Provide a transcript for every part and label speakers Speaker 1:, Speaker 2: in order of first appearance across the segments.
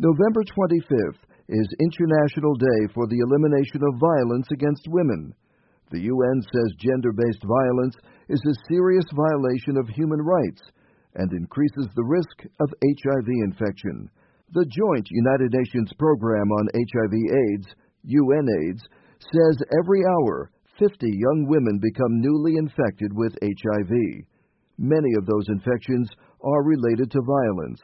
Speaker 1: November 25th is International Day for the Elimination of Violence Against Women. The UN says gender-based violence is a serious violation of human rights and increases the risk of HIV infection. The joint United Nations Program on HIV/AIDS, UNAIDS, says every hour 50 young women become newly infected with HIV. Many of those infections are related to violence.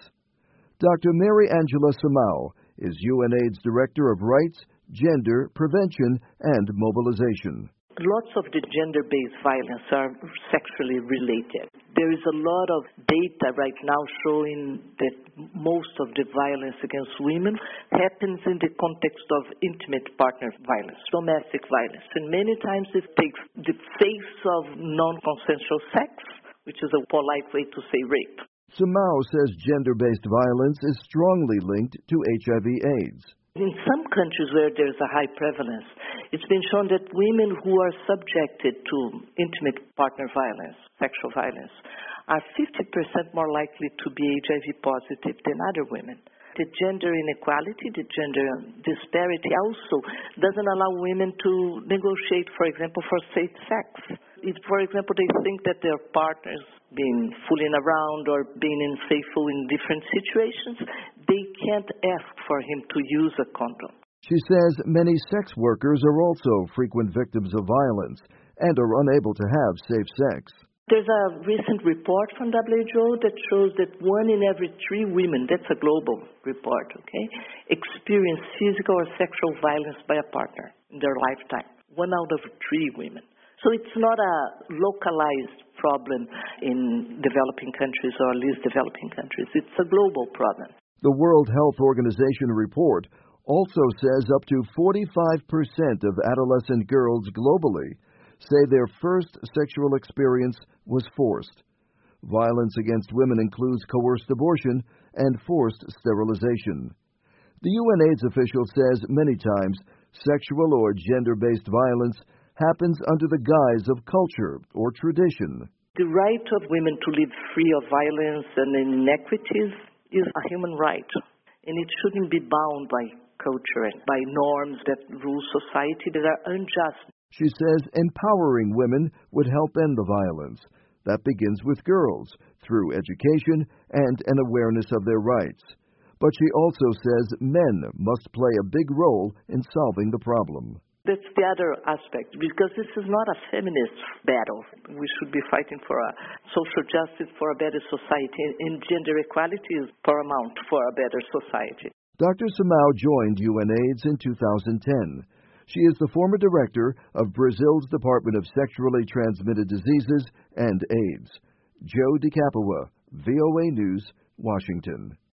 Speaker 1: Dr. Mary Angela Simao is UNAIDS Director of Rights, Gender, Prevention, and Mobilization.
Speaker 2: Lots of the gender-based violence are sexually related. There is a lot of data right now showing that most of the violence against women happens in the context of intimate partner violence, domestic violence. And many times it takes the face of non-consensual sex, which is a polite way to say rape.
Speaker 1: Simao says gender-based violence is strongly linked to HIV/AIDS.
Speaker 2: In some countries where there's a high prevalence, it's been shown that women who are subjected to intimate partner violence, sexual violence, are 50% more likely to be HIV positive than other women. The gender inequality, the gender disparity also doesn't allow women to negotiate, for example, for safe sex. If, for example, they think that their partners being fooling around or being unfaithful in different situations, they can't ask for him to use a condom.
Speaker 1: She says many sex workers are also frequent victims of violence and are unable to have safe sex.
Speaker 2: There's a recent report from WHO that shows that 1 in every 3 women, that's a global report, experience physical or sexual violence by a partner in their lifetime. 1 out of 3 women. So it's not a localized problem in developing countries or least developing countries. It's a global problem.
Speaker 1: The World Health Organization report also says up to 45% of adolescent girls globally say their first sexual experience was forced. Violence against women includes coerced abortion and forced sterilization. The UNAIDS official says many times sexual or gender-based violence happens under the guise of culture or tradition.
Speaker 2: The right of women to live free of violence and inequities is a human right, and it shouldn't be bound by culture and by norms that rule society that are unjust.
Speaker 1: She says empowering women would help end the violence. That begins with girls, through education and an awareness of their rights. But she also says men must play a big role in solving the problem.
Speaker 2: That's the other aspect, because this is not a feminist battle. We should be fighting for a social justice, for a better society, and gender equality is paramount for a better society.
Speaker 1: Dr. Simao joined UNAIDS in 2010. She is the former director of Brazil's Department of Sexually Transmitted Diseases and AIDS. Joe DeCapua, VOA News, Washington.